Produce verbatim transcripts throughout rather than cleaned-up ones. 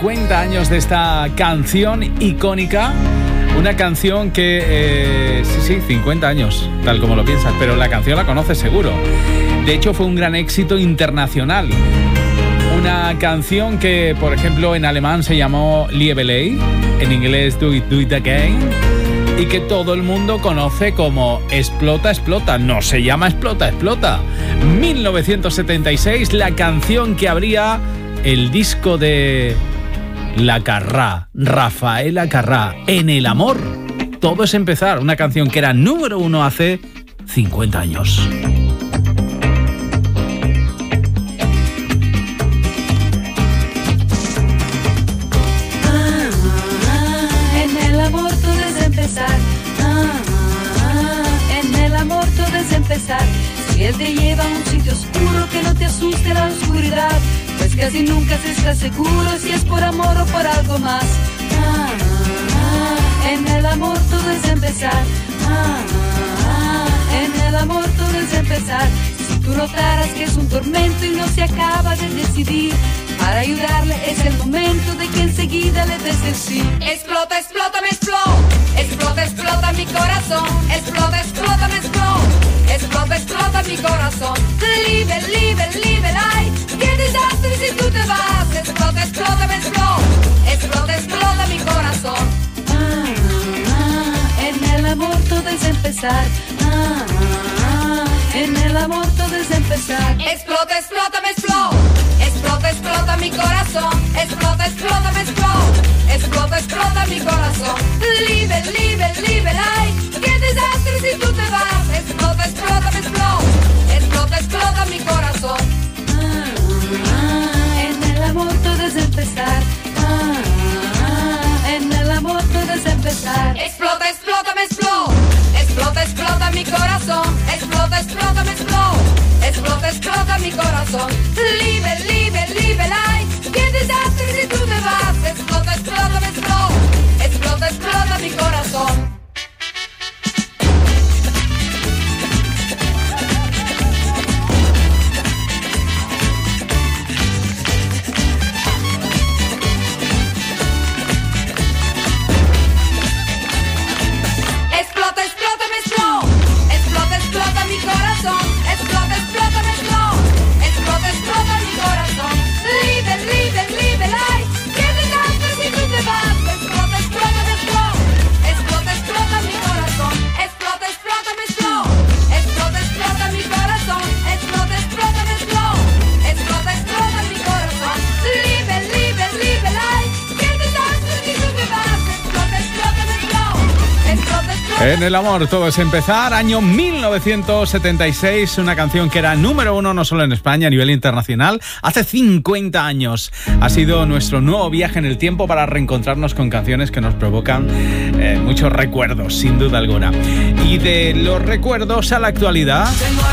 cincuenta años de esta canción icónica. Una canción que, eh, sí, sí, cincuenta años, tal como lo piensas, pero la canción la conoces seguro. De hecho, fue un gran éxito internacional. Una canción que, por ejemplo, en alemán se llamó Liebelei, en inglés Do It, Do It Again, y que todo el mundo conoce como Explota, Explota. No se llama Explota, Explota. mil novecientos setenta y seis, la canción que abría el disco de La Carrà, Rafaela Carrà, En el amor todo es empezar, una canción que era número uno hace cincuenta años. Si él te lleva a un sitio oscuro, que no te asuste la oscuridad, pues casi nunca se está seguro si es por amor o por algo más. Ah, ah, en el amor todo es empezar. Ah, ah, en el amor todo es empezar. Si tú notaras que es un tormento y no se acaba de decidir, para ayudarle es el momento de que enseguida le des el sí. Explota, explota, me explota. Explota, explota mi corazón. Explota, explota, me explota. Explota, explota mi corazón. Liebe, liebe, liebe, ay, qué desastre si tú te vas. Explota, explota, me explota. Explota, explota mi corazón. Ah, ah, en el amor todo es empezar. Ah, ah, en el amor todo es empezar. Explota, explota, me explota. Explota, explota mi corazón. Explota, explota, me explota. Explota, explota mi corazón. Liebe, liebe, liebe, ay, qué desastre si tú te vas. Explota, explota, me explota. Explota, explota mi corazón. Ah, ah, en el amor todo es empezar. Ah, ah, en el amor todo es empezar. Explota, explota, me explota. Explota, explota mi corazón. Explota, explota, me explota. Explota, explota mi corazón. Liebe, liebe, liebe, ay, qué desastre si tú te vas. Explota, explota, me explota. Explota, explota mi corazón. En el amor todo es empezar, año mil novecientos setenta y seis, una canción que era número uno no solo en España, a nivel internacional, hace cincuenta años. Ha sido nuestro nuevo viaje en el tiempo para reencontrarnos con canciones que nos provocan eh, muchos recuerdos, sin duda alguna. Y de los recuerdos a la actualidad,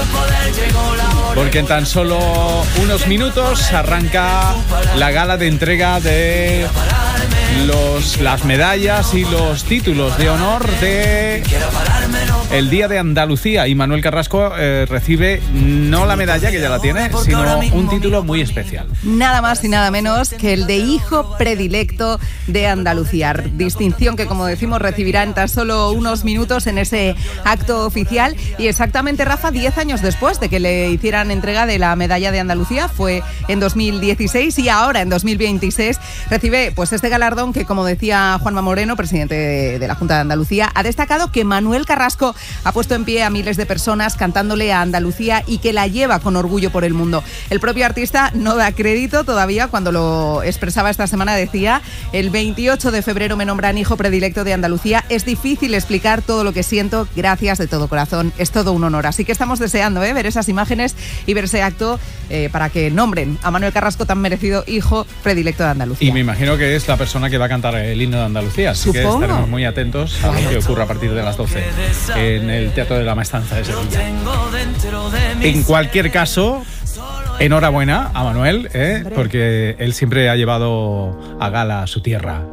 porque en tan solo unos minutos arranca la gala de entrega de los, las medallas y los títulos de honor de el Día de Andalucía, y Manuel Carrasco eh, recibe no la medalla, que ya la tiene, sino un título muy especial. Nada más y nada menos que el de Hijo Predilecto de Andalucía, distinción que, como decimos, recibirá en tan solo unos minutos en ese acto oficial. Y exactamente, Rafa, diez años después de que le hicieran entrega de la medalla de Andalucía, fue en dos mil dieciséis, y ahora en dos mil veintiséis recibe pues este galardón que, como decía Juanma Moreno, presidente de, de la Junta de Andalucía, ha destacado que Manuel Carrasco ha puesto en pie a miles de personas cantándole a Andalucía y que la lleva con orgullo por el mundo. El propio artista no da crédito todavía. Cuando lo expresaba esta semana decía: el veintiocho de febrero me nombran Hijo Predilecto de Andalucía. Es difícil explicar todo lo que siento. Gracias de todo corazón. Es todo un honor. Así que estamos deseando ¿eh? ver esas imágenes y ver ese acto eh, para que nombren a Manuel Carrasco, tan merecido Hijo Predilecto de Andalucía. Y me imagino que es la persona que va a cantar el himno de Andalucía. Así Supongo. que estaremos muy atentos a lo que ocurra a partir de las doce en el Teatro de la Maestranza de Sevilla. En cualquier caso, enhorabuena a Manuel, ¿eh? porque él siempre ha llevado a gala su tierra.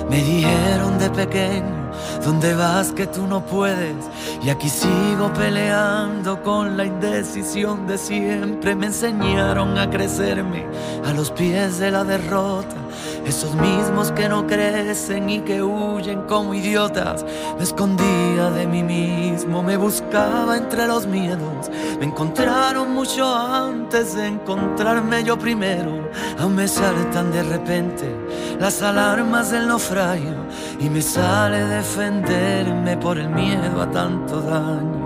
Me dijeron de pequeño, ¿dónde vas que tú no puedes? Y aquí sigo peleando con la indecisión de siempre. Me enseñaron a crecerme a los pies de la derrota. Esos mismos que no crecen y que huyen como idiotas. Me escondía de mí mismo, me buscaba entre los miedos. Me encontraron mucho antes de encontrarme yo primero. Aún me saltan de repente las alarmas del naufragio y me sale defenderme por el miedo a tanto daño.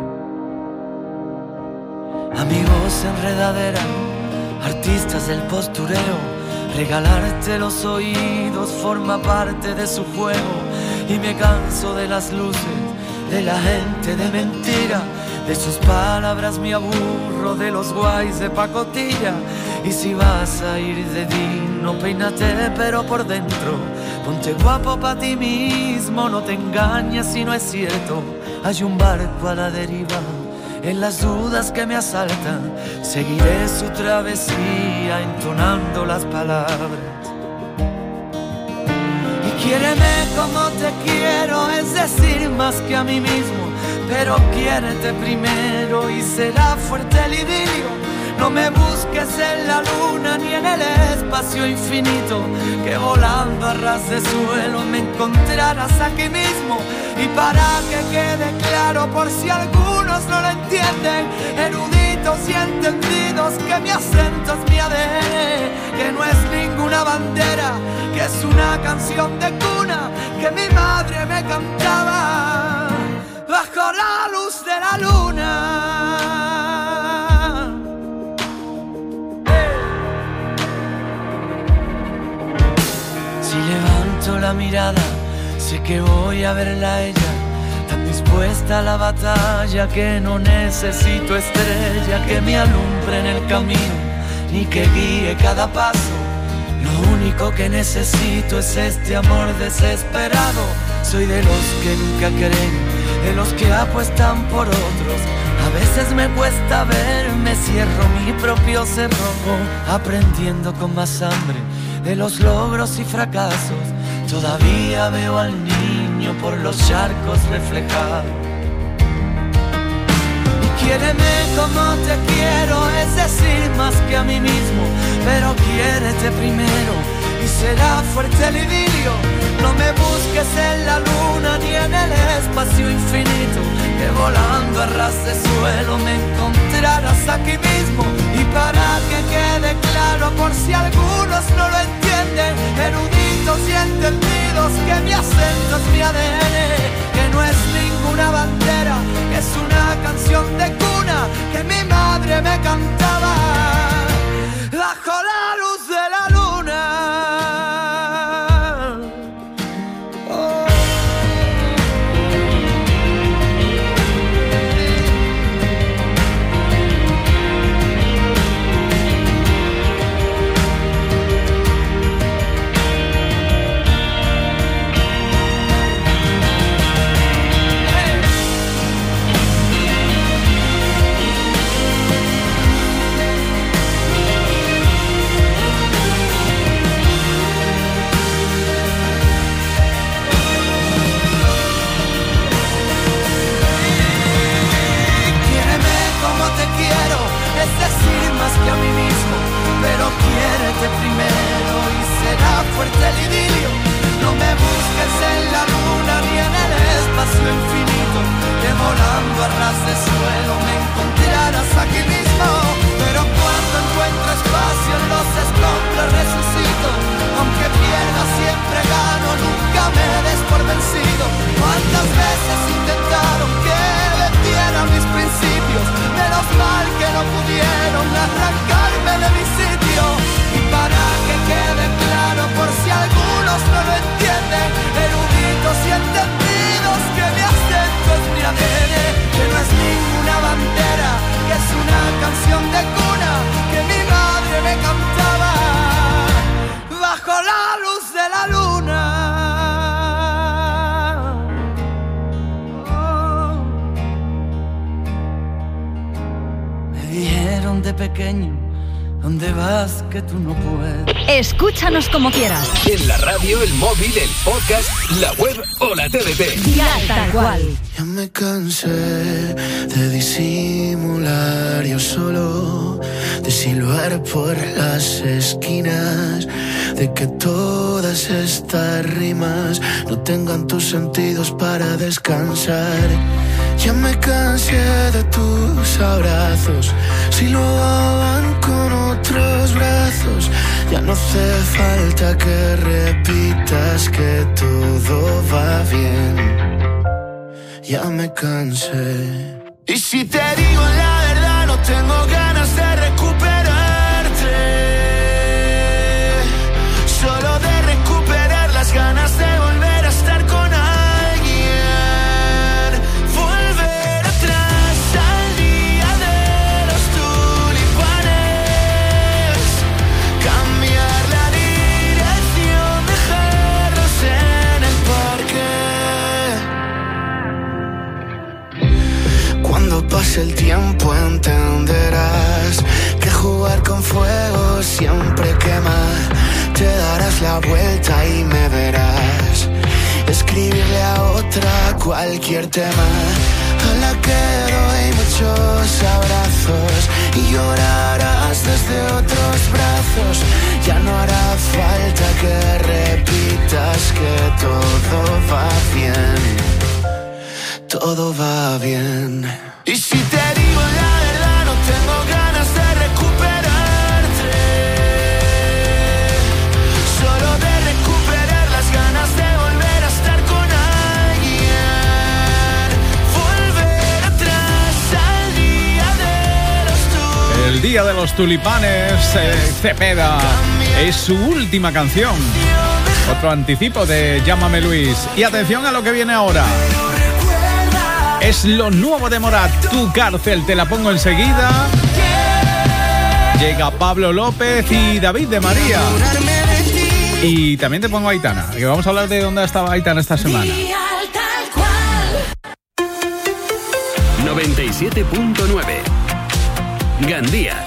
Amigos enredadera, artistas del postureo. Regalarte los oídos forma parte de su juego. Y me canso de las luces, de la gente de mentira. De sus palabras me aburro, de los guays de pacotilla. Y si vas a ir de dino, peínate pero por dentro. Ponte guapo pa' ti mismo, no te engañes si no es cierto. Hay un barco a la deriva, en las dudas que me asaltan, seguiré su travesía entonando las palabras. Y quiéreme como te quiero, es decir, más que a mí mismo. Pero quiérete primero y será fuerte el idilio. No me busques en la luna ni en el espacio infinito, que volando a ras de suelo me encontrarás aquí mismo. Y para que quede claro, por si algunos no lo entienden, eruditos y entendidos, que mi acento es mi A D N, que no es ninguna bandera, que es una canción de cuna que mi madre me cantaba bajo la luz de la luna. Si levanto la mirada, sé que voy a verla a ella, tan dispuesta a la batalla que no necesito estrella que me alumbre en el camino, ni que guíe cada paso. Lo único que necesito es este amor desesperado. Soy de los que nunca creen, de los que apuestan por otros. A veces me cuesta verme, cierro mi propio cerrojo, aprendiendo con más hambre de los logros y fracasos. Todavía veo al niño por los charcos reflejado. Quiéreme como te quiero, es decir, más que a mí mismo. Pero quiérete primero y será fuerte el idilio. No me busques en la luna ni en el espacio infinito, que volando a ras de suelo me encontrarás aquí mismo. Y para que quede claro, por si algunos no lo entienden, eruditos y entendidos, que mi acento es mi A D N, que no es ninguna bandera, que es una canción de cuna que mi madre me cantaba bajo la luz de la luna. Que a mí mismo, pero quiérete primero y será fuerte el idilio. No me busques en la luna ni en el espacio infinito, que volando a ras de suelo me encontrarás aquí mismo. Pero cuando encuentro espacio en los escombros resucito, aunque pierda siempre gano, nunca me des por vencido. Cuántas veces intentaron que vendieran mis principios, menos mal que no pudieron arrancarme de mi sitio. Y para que quede claro, por si algunos no lo entienden, eruditos y entendidos, que mi acento es mi A D N, que no es ninguna bandera, que es una canción de cuna que mi madre me cantaba bajo la luz de la luna. De pequeño, ¿dónde vas que tú no puedes? Escúchanos como quieras. En la radio, el móvil, el podcast, la web o la T D T. Dial tal cual. Ya me cansé de disimular yo solo, de silbar por las esquinas, de que todas estas rimas no tengan tus sentidos para descansar. Ya me cansé de tus abrazos, silbaban con otros brazos. Ya no hace falta que repitas que todo va bien. Ya me cansé. Y si te digo la verdad, no tengo ganas de recuperarte, solo de recuperar las ganas de volver a estar con alguien, volver atrás al día de los tulipanes, cambiar la dirección, dejarlos en el parque. Cuando pase el tiempo entenderás que jugar con fuego siempre quema. Te darás la vuelta y me verás escribirle a otra cualquier tema, a la que doy muchos abrazos, y llorarás desde otros brazos. Ya no hará falta que repitas que todo va bien, todo va bien. Y si te digo la verdad, no tengo ganas de recuperarte, solo de recuperar las ganas de volver a estar con alguien, volver atrás al día de los tulipanes. El día de los tulipanes, eh, Cepeda, es su última canción. Otro anticipo de Llámame Luis. Y atención a lo que viene ahora. Es lo nuevo de Morat, Tu cárcel, te la pongo enseguida. Llega Pablo López y David de María. Y también te pongo a Aitana, que vamos a hablar de dónde estaba Aitana esta semana. noventa y siete punto nueve Gandía.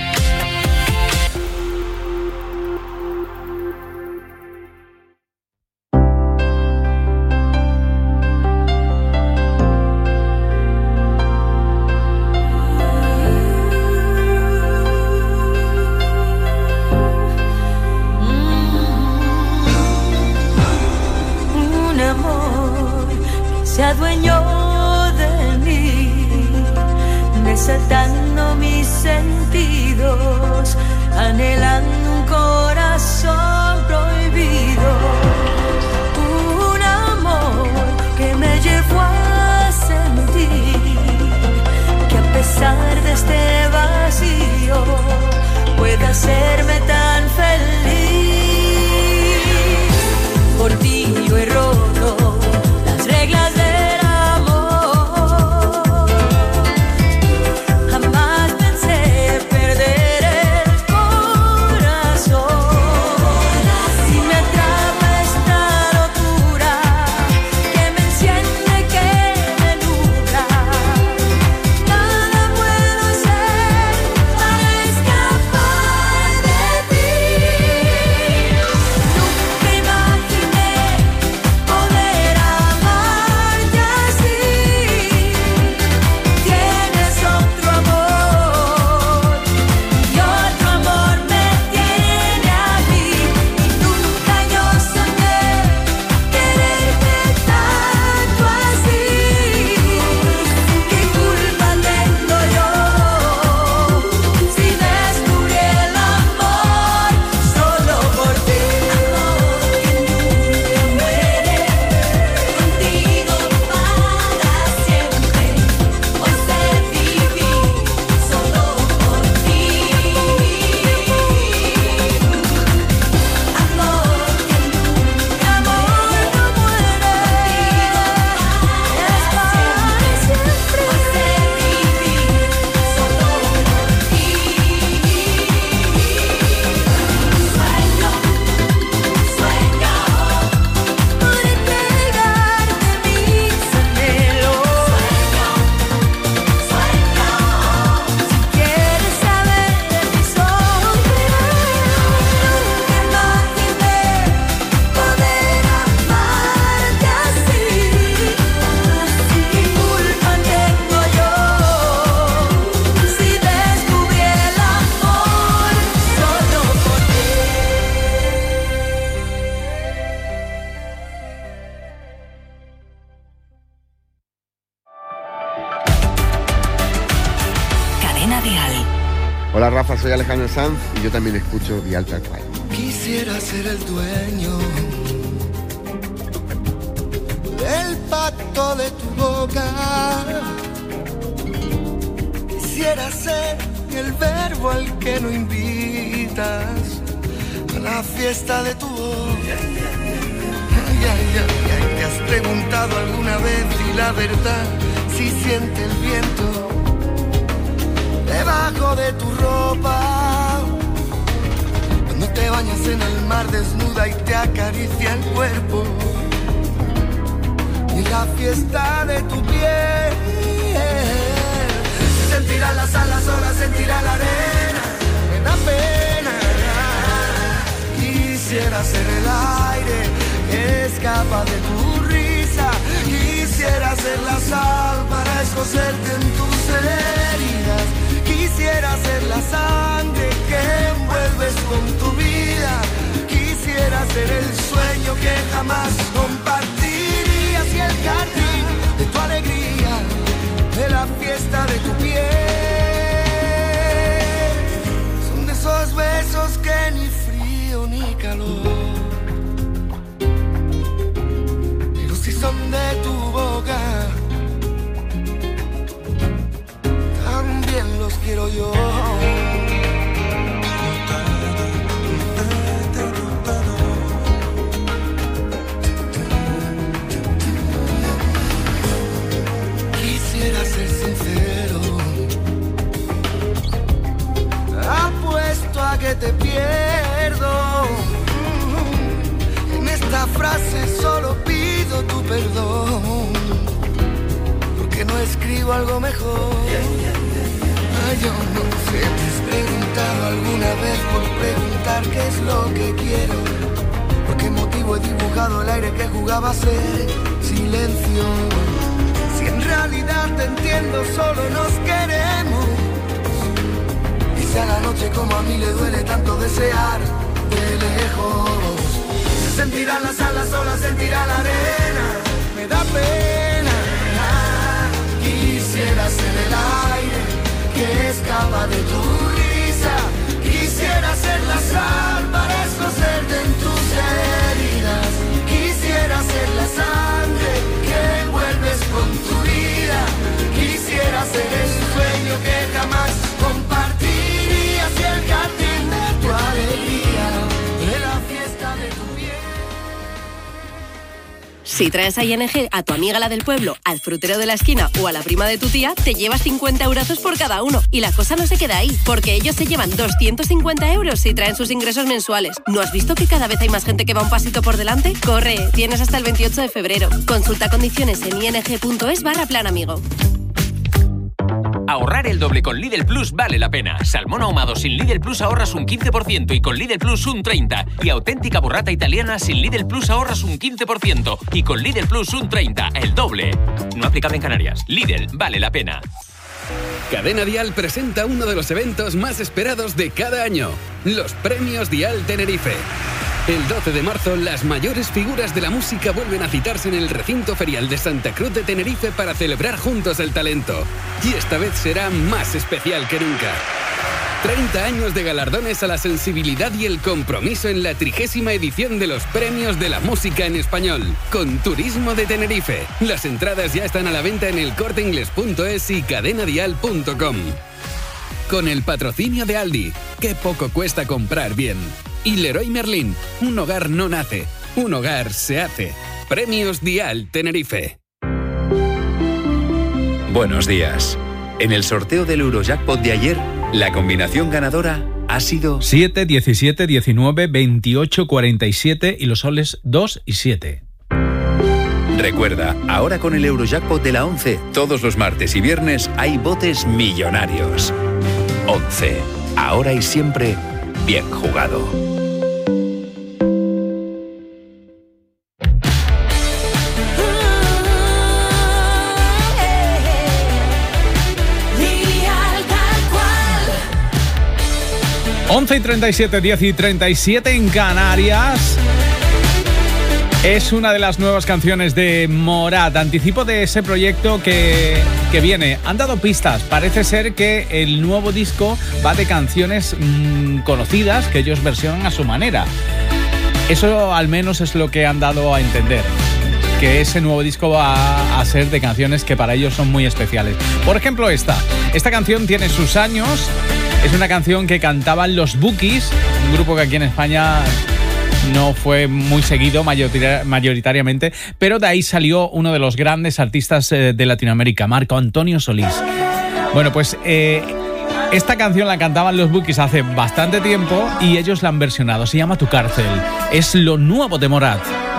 Adueñó de mí, desatando mis sentidos, anhelando un corazón prohibido, un amor que me llevó a sentir que a pesar de este vacío puede hacerme tan feliz. Por ti yo he roto las reglas de Jamás pensé perder el corazón. Hola Rafa, soy Alejandro Sanz y yo también escucho Dial Tal Cual. Quisiera ser el dueño del pacto de tu boca. Quisiera ser el verbo al que no invitas a la fiesta de tu voz. Ay, ay, ay, ay, ¿te has preguntado alguna vez si la verdad si siente el viento debajo de tu ropa? Cuando te bañas en el mar desnuda y te acaricia el cuerpo, y la fiesta de tu piel. Se sentirá la sal, las olas, sentirá la arena, me da pena. Quisiera ser el aire que escapa de tu risa. Quisiera ser la sal para escocerte en tus heridas. Quisiera ser la sangre que envuelves con tu vida. Quisiera ser el sueño que jamás compartirías y el jardín de tu alegría, de la fiesta de tu piel. Son de esos besos que ni frío ni calor, pero si son de tu boca, también los quiero yo. Quisiera ser sincero, apuesto a que te pierdo. En esta frase solo pido tu perdón, porque no escribo algo mejor. Ay, yo no sé, te has preguntado alguna vez por preguntar qué es lo que quiero, por qué motivo he dibujado el aire que jugaba a ser silencio. Si en realidad te entiendo, solo nos queremos. Y si a la noche como a mí le duele tanto desear de lejos, se sentirán las alas, solas sentirá la arena, me da pena. Quisiera ser el aire que escapa de tu risa. Quisiera ser la sal para escocerte en tus heridas. Quisiera ser la sangre que envuelves con tu vida. Quisiera ser el sueño que jamás compartirías y el jardín de tu alegría, de la fiesta de tu piel. Si traes a I N G a tu amiga la del pueblo, al frutero de la esquina o a la prima de tu tía, te llevas cincuenta eurazos por cada uno. Y la cosa no se queda ahí, porque ellos se llevan doscientos cincuenta euros si traen sus ingresos mensuales. ¿No has visto que cada vez hay más gente que va un pasito por delante? Corre, tienes hasta el veintiocho de febrero. Consulta condiciones en ing.es barra plan amigo. Ahorrar el doble con Lidl Plus vale la pena. Salmón ahumado sin Lidl Plus ahorras un quince por ciento y con Lidl Plus un treinta por ciento. Y auténtica burrata italiana sin Lidl Plus ahorras un quince por ciento y con Lidl Plus un treinta por ciento, el doble. No aplicable en Canarias. Lidl vale la pena. Cadena Dial presenta uno de los eventos más esperados de cada año, los Premios Dial Tenerife. El doce de marzo, las mayores figuras de la música vuelven a citarse en el recinto ferial de Santa Cruz de Tenerife para celebrar juntos el talento. Y esta vez será más especial que nunca. treinta años de galardones a la sensibilidad y el compromiso en la trigésima edición de los Premios de la Música en Español, con Turismo de Tenerife. Las entradas ya están a la venta en el corte inglés punto es y cadena dial punto com. Con el patrocinio de Aldi, que poco cuesta comprar bien. Y Leroy Merlin, un hogar no nace, un hogar se hace. Premios Dial Tenerife. Buenos días. En el sorteo del Eurojackpot de ayer, la combinación ganadora ha sido siete, diecisiete, diecinueve, veintiocho, cuarenta y siete y los soles dos y siete. Recuerda, ahora con el Eurojackpot de la once, todos los martes y viernes hay botes millonarios. once. Ahora y siempre, bien jugado. once y treinta y siete, diez y treinta y siete en Canarias. Es una de las nuevas canciones de Morat, anticipo de ese proyecto que, que viene. Han dado pistas, parece ser que el nuevo disco va de canciones mmm, conocidas que ellos versionan a su manera. Eso al menos es lo que han dado a entender, que ese nuevo disco va a ser de canciones que para ellos son muy especiales. Por ejemplo esta, esta canción tiene sus años, es una canción que cantaban los Bookies, un grupo que aquí en España no fue muy seguido mayoritariamente, pero de ahí salió uno de los grandes artistas de Latinoamérica, Marco Antonio Solís. Bueno, pues eh, esta canción la cantaban los Bookies hace bastante tiempo y ellos la han versionado, se llama Tu Cárcel, es lo nuevo de Morat.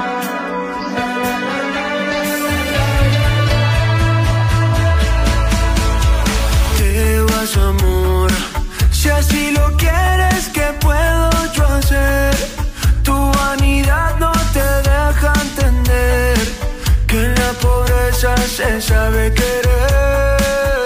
Te vas, amor, si así lo quieres, ¿qué puedo yo hacer? Tu vanidad no te deja entender que en la pobreza se sabe querer.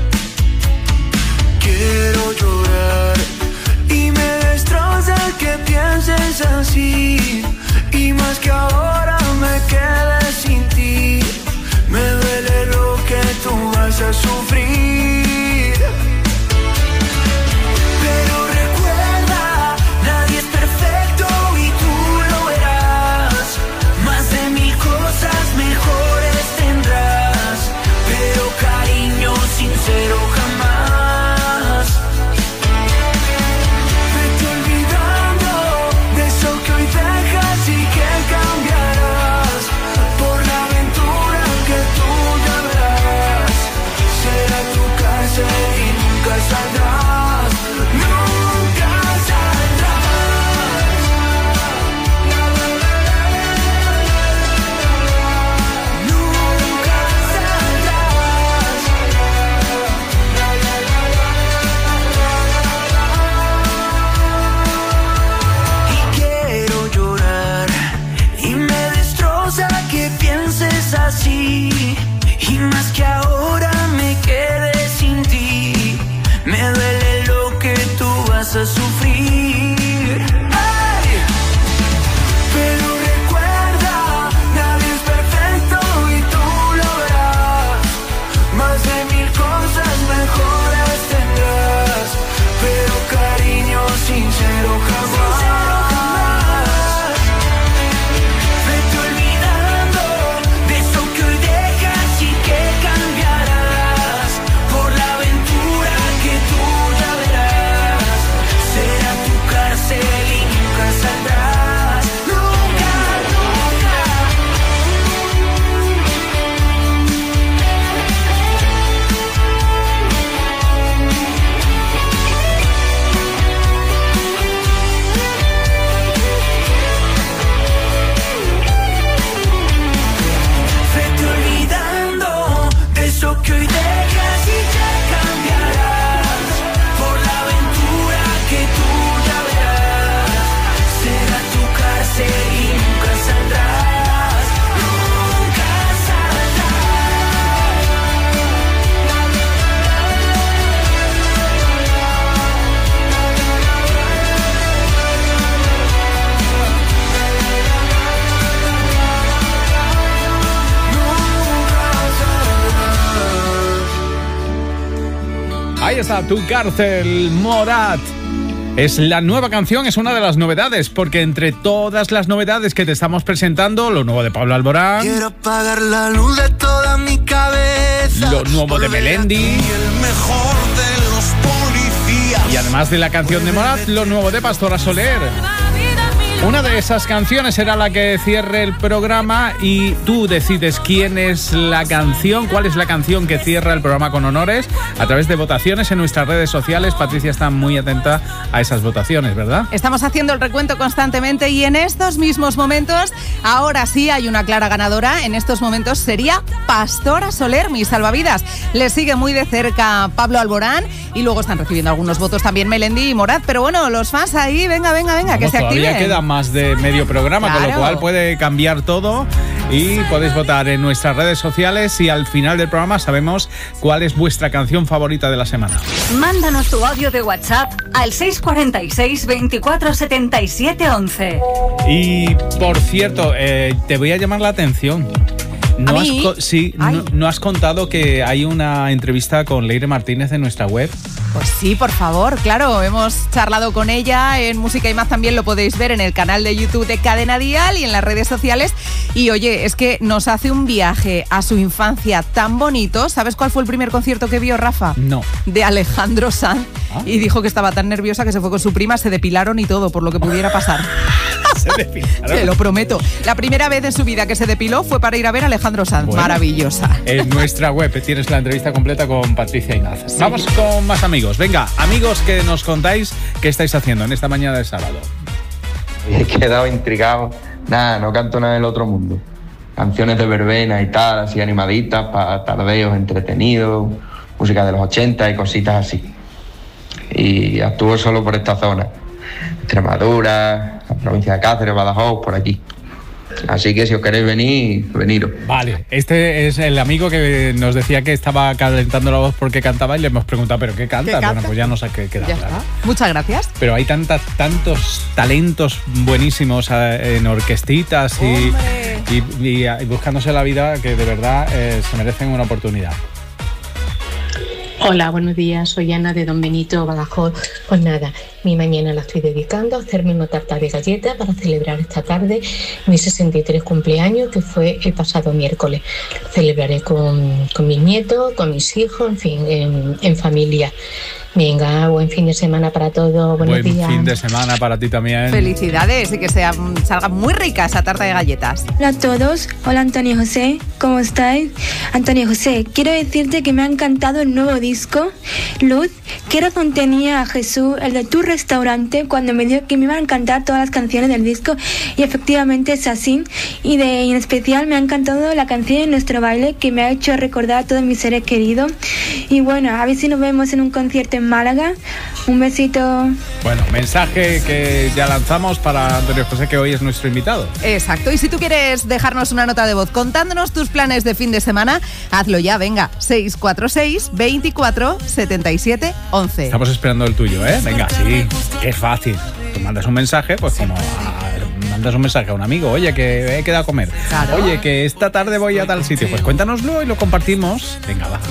Quiero llorar y me destroza que pienses así, y más que ahora me quedé sin ti. Me duele lo que tú vas a sufrir, pero recuerda, nadie es perfecto y tú lo verás. Más de mil cosas mejores tendrás, pero cariño sincero jamás. Vete olvidando de eso que hoy dejas y que cambiarás por la aventura que tú ya verás. Será tu cárcel y nunca saldrás, nunca saldrás. Nunca saldrás. Y quiero llorar y me destroza que pienses así, y más que ahora me quedé sin ti. Me duele lo que tú vas a sufrir. ¡Ay! Pero recuerda, nadie es perfecto y tú lo verás. Más de mil cosas mejores tendrás, pero cariño sincero jamás. Vete olvidando de eso que hoy dejas y que cambiarás por la aventura que tú ya verás. Será tu cárcel y nunca saldrás, nunca, nunca. Vete olvidando de eso que hoy dejas y ya cambiarás por la aventura que tú ya verás. Será tu cárcel y nunca saldrás, nunca Ahí está, Tu Cárcel, Morat. Es la nueva canción, es una de las novedades, porque entre todas las novedades que te estamos presentando, lo nuevo de Pablo Alborán, Quiero apagar la luz de toda mi cabeza, lo nuevo de Melendi, el mejor de los policías. y además de la canción de Morat, lo nuevo de Pastora Soler. Una de esas canciones será la que cierre el programa y tú decides quién es la canción, cuál es la canción que cierra el programa con honores a través de votaciones en nuestras redes sociales. Patricia está muy atenta a esas votaciones, ¿verdad? Estamos haciendo el recuento constantemente y en estos mismos momentos, ahora sí hay una clara ganadora. En estos momentos sería Pastora Soler, mi salvavidas. Le sigue muy de cerca Pablo Alborán y luego están recibiendo algunos votos también Melendi y Morat. Pero bueno, los fans ahí, venga, venga, venga, Vamos, que se activen. Todavía quedan más más de medio programa, Claro. con lo cual puede cambiar todo y podéis votar en nuestras redes sociales y al final del programa sabemos cuál es vuestra canción favorita de la semana. Mándanos tu audio de WhatsApp al seis cuatro seis, veinticuatro setenta y siete once. Y por cierto, eh, te voy a llamar la atención. No ¿A has mí? co- sí, no, no has contado que hay una entrevista con Leire Martínez en nuestra web. Pues sí, por favor, claro, hemos charlado con ella en Música y Más, también lo podéis ver en el canal de YouTube de Cadena Dial y en las redes sociales. Y oye, es que nos hace un viaje a su infancia tan bonito. ¿Sabes cuál fue el primer concierto que vio, Rafa? No. De Alejandro Sanz. Ah. Y dijo que estaba tan nerviosa que se fue con su prima, se depilaron y todo, por lo que pudiera pasar. Se depilaron. Te lo prometo. La primera vez en su vida que se depiló fue para ir a ver a Alejandro Sanz. Bueno. Maravillosa. En nuestra web tienes la entrevista completa con Patricia Inaz. Sí. Vamos con más amigos. Venga, amigos, que nos contáis qué estáis haciendo en esta mañana de sábado. He quedado intrigado. Nada, no canto nada del otro mundo. Canciones de verbena y tal, así animaditas, para tardeos entretenidos, música de los ochenta y cositas así. Y actúo solo por esta zona. Extremadura, la provincia de Cáceres, Badajoz, por aquí. Así que si os queréis venir, veniros. Vale, este es el amigo que nos decía que estaba calentando la voz porque cantaba y le hemos preguntado, ¿pero qué canta? ¿Qué canta? Bueno, pues ya no sé qué queda. Ya Claro. está. Muchas gracias. Pero hay tantas, tantos talentos buenísimos eh, en orquestitas y, y, y, y buscándose la vida que de verdad eh, se merecen una oportunidad. Hola, buenos días, soy Ana de Don Benito, Badajoz. Pues nada, mi mañana la estoy dedicando a hacerme una tarta de galletas para celebrar esta tarde mi sesenta y tres cumpleaños, que fue el pasado miércoles. Lo celebraré con, con mis nietos, con mis hijos, en fin, en, en familia. Venga, buen fin de semana para todos, buenos Buen días. fin de semana para ti también. Felicidades y que sea, salga muy rica esa tarta de galletas. Hola a todos, hola Antonio José, ¿cómo estáis? Antonio José, quiero decirte que me ha encantado el nuevo disco, Luz. ¿Qué razón tenía Jesús, el de tu restaurante, cuando me dijo que me iban a encantar todas las canciones del disco? Y efectivamente es así. Y, de, y en especial me ha encantado la canción de Nuestro Baile, que me ha hecho recordar a todos mis seres queridos. Y bueno, a ver si nos vemos en un concierto en Málaga. Un besito. Bueno, mensaje que ya lanzamos para Antonio José, que hoy es nuestro invitado. Exacto, y si tú quieres dejarnos una nota de voz contándonos tus planes de fin de semana, hazlo ya, venga, seis cuatro seis, veinticuatro setenta y siete once. Estamos esperando el tuyo, ¿eh? Venga, sí, que es fácil. Tú mandas un mensaje, pues como a, mandas un mensaje a un amigo, oye, que he quedado a comer. Claro. Oye, que esta tarde voy a tal sitio. Pues cuéntanoslo y lo compartimos. Venga, va.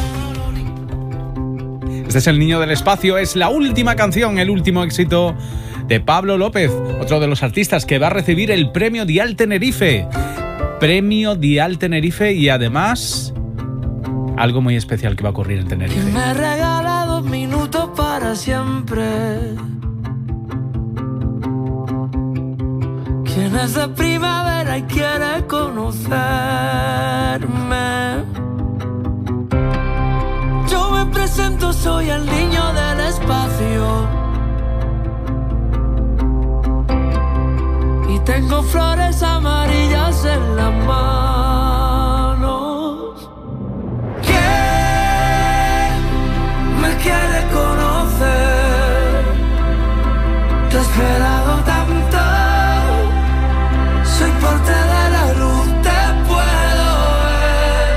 Este es El Niño del Espacio, es la última canción, el último éxito de Pablo López, otro de los artistas que va a recibir el Premio Dial Tenerife. Premio Dial Tenerife y además algo muy especial que va a ocurrir en Tenerife. Me regala dos minutos para siempre. Quien es de primavera y quiere conocerme. Yo me presento, soy el niño del espacio. Y tengo flores amarillas en las manos. ¿Quién me quiere conocer? Te he esperado tanto. Soy parte de la luz, te puedo ver.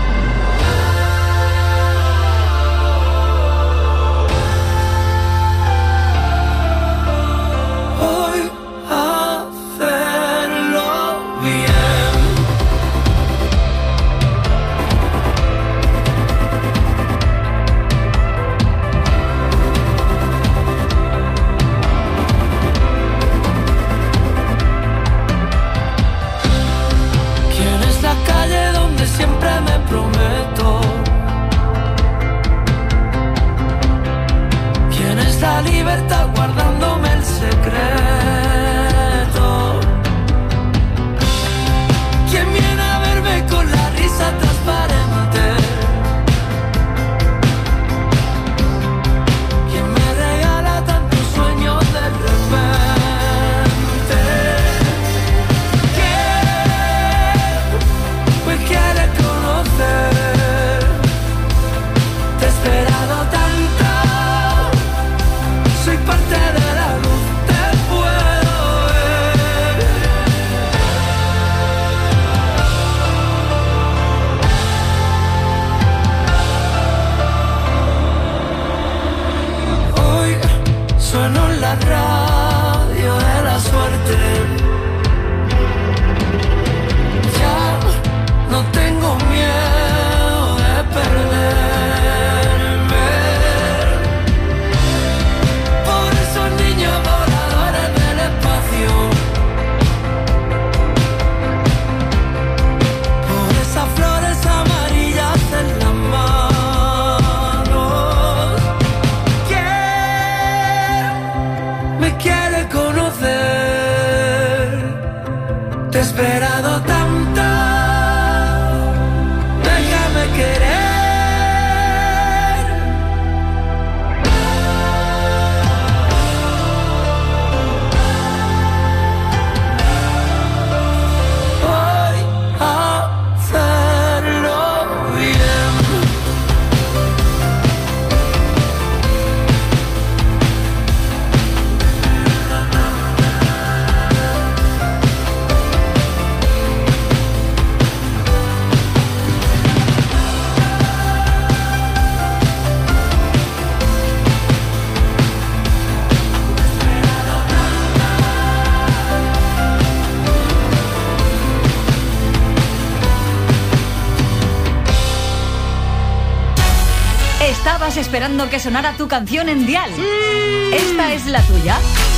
Voy a hacerlo bien. ¿Quién es la calle donde siempre me prometo? ¿Quién es la libertad guardándome el secreto? ¿Quién viene a verme con la risa transparente? ¿Quién me regala tantos sueños de repente? ¿Quién me quiere conocer? Te he esperado tanto. Soy parte Estabas esperando que sonara tu canción en Dial. Sí. Esta es la tuya.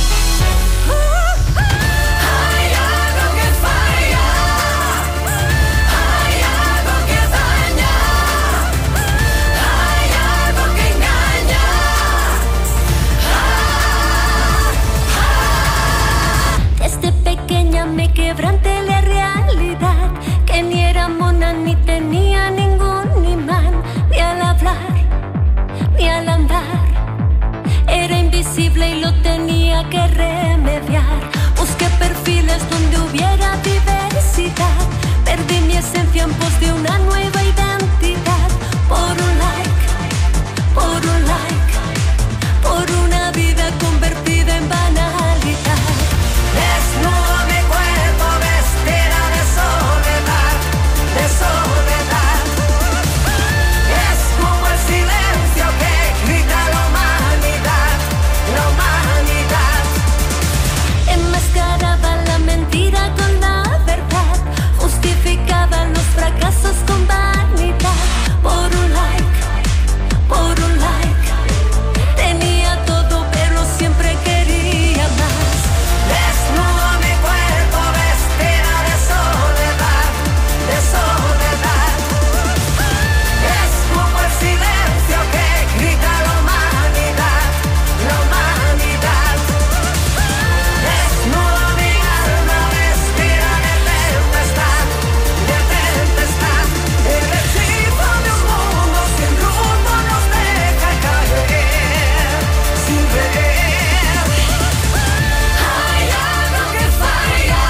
Desde pequeña me quebranté la realidad, que ni era mona ni tenía ningún imán, ni al hablar, ni al andar. Era invisible y lo tenía que remediar. Busqué perfiles donde hubiera diversidad. Perdí mi esencia en pos de una nueva identidad. Por un like, por un like, por una vida convertida en banalidad. Desnudo mi cuerpo, vestida de soledad, de soledad. Es como el silencio que grita la humanidad, la humanidad. Enmascaraba la mentira con la verdad, justificaba los fracasos con vanidad. Por un like, por un like, tenía todo pero siempre quería más. Desnudo mi cuerpo, vestida de soledad, de soledad. Es como el silencio que grita la humanidad, la humanidad. Desnudo mi alma, vestida de tempestad, de tempestad. El hechizo de un mundo sin rumbo nos deja caer, sin ver. Hay algo que falla,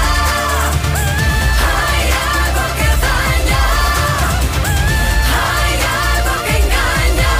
hay algo que daña, hay algo que engaña.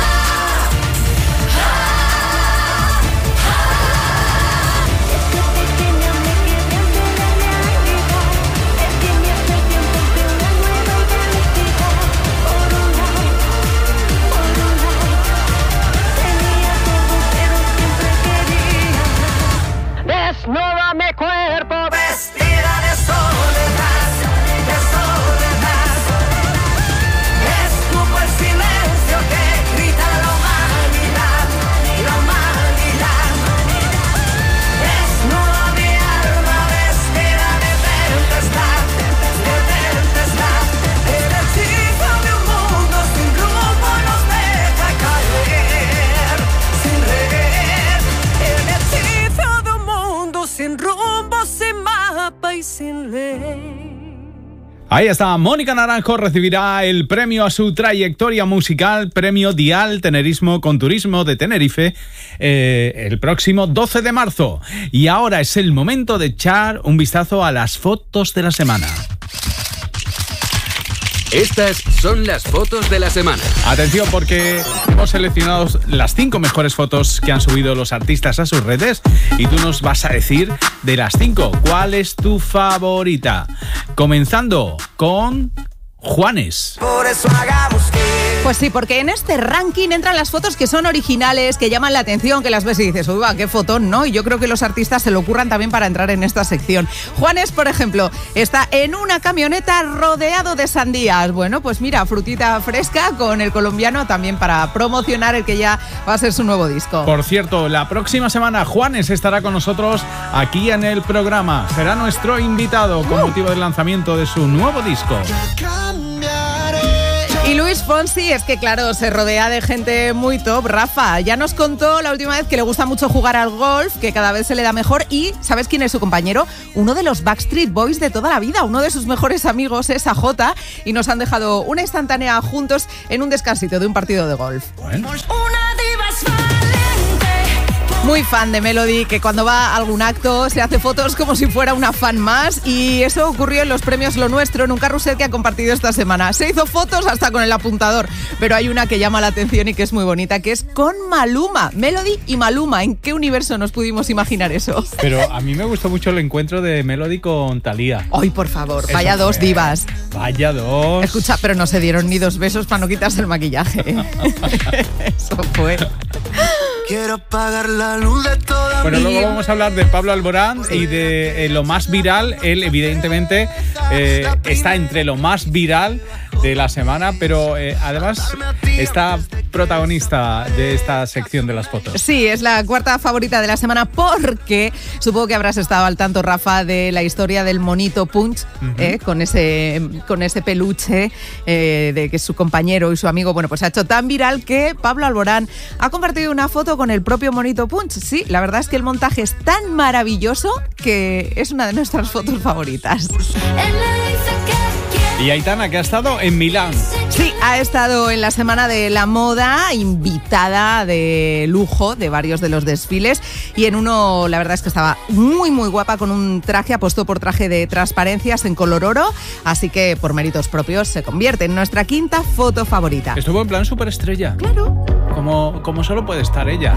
Desde pequeña me quedé ante la realidad. Perdí mi hasta el tiempo ante una nueva identidad. Por un like, por un like, tenía todo pero siempre quería más. Desnuda mi cuerpo, vestida de soledad, de soledad. Es como el silencio que grita la humanidad, la humanidad. Desnuda mi alma, vestida de tempestad, de tempestad. El hechizo de un mundo sin rumbo nos deja caer, sin reír. El hechizo de un mundo sin rumbo, sin mapa y sin ley. Ahí está, Mónica Naranjo recibirá el premio a su trayectoria musical, premio Dial Tenerismo con Turismo de Tenerife, eh, el próximo doce de marzo. Y ahora es el momento de echar un vistazo a las fotos de la semana. Estas son las fotos de la semana. Atención, porque hemos seleccionado las cinco mejores fotos que han subido los artistas a sus redes y tú nos vas a decir de las cinco cuál es tu favorita. Comenzando con Juanes. Por eso hagamos que... Pues sí, porque en este ranking entran las fotos que son originales, que llaman la atención, que las ves y dices, uy, va, qué fotón, ¿no? Y yo creo que los artistas se lo ocurran también para entrar en esta sección. Juanes, por ejemplo, está en una camioneta rodeado de sandías. Bueno, pues mira, frutita fresca con el colombiano también para promocionar el que ya va a ser su nuevo disco. Por cierto, la próxima semana Juanes estará con nosotros aquí en el programa. Será nuestro invitado con motivo del lanzamiento de su nuevo disco. Y Luis Fonsi, es que claro, se rodea de gente muy top. Rafa, ya nos contó la última vez que le gusta mucho jugar al golf, que cada vez se le da mejor. Y ¿sabes quién es su compañero? Uno de los Backstreet Boys de toda la vida. Uno de sus mejores amigos es A J. Y nos han dejado una instantánea juntos en un descansito de un partido de golf. Bueno. Muy fan de Melody, que cuando va a algún acto se hace fotos como si fuera una fan más, y eso ocurrió en los premios Lo Nuestro, en un carrusel que ha compartido esta semana. Se hizo fotos hasta con el apuntador, pero hay una que llama la atención y que es muy bonita, que es con Maluma. Melody y Maluma, ¿en qué universo nos pudimos imaginar eso? Pero a mí me gustó mucho el encuentro de Melody con Thalía. Ay, por favor, Eso vaya dos fue. divas. Vaya dos. Escucha, pero no se dieron ni dos besos para no quitarse el maquillaje. Eso fue. Quiero apagar la luz de toda Bueno, mi luego vamos a hablar de Pablo Alborán y de eh, lo más viral. Él, evidentemente, eh, está entre lo más viral de la semana, pero eh, además está protagonista de esta sección de las fotos. Sí, es la cuarta favorita de la semana porque supongo que habrás estado al tanto, Rafa, de la historia del monito Punch, uh-huh. eh, con ese con ese peluche eh, de que es su compañero y su amigo. Bueno, pues ha hecho tan viral que Pablo Alborán ha compartido una foto con el propio monito Punch. Sí, la verdad es que el montaje es tan maravilloso que es una de nuestras fotos favoritas. Y Aitana, que ha estado en Milán. Sí, ha estado en la Semana de la Moda, invitada de lujo de varios de los desfiles, y en uno la verdad es que estaba muy muy guapa con un traje, apostó por traje de transparencias en color oro, así que por méritos propios se convierte en nuestra quinta foto favorita. Estuvo en plan superestrella. Claro. Como, como solo puede estar ella.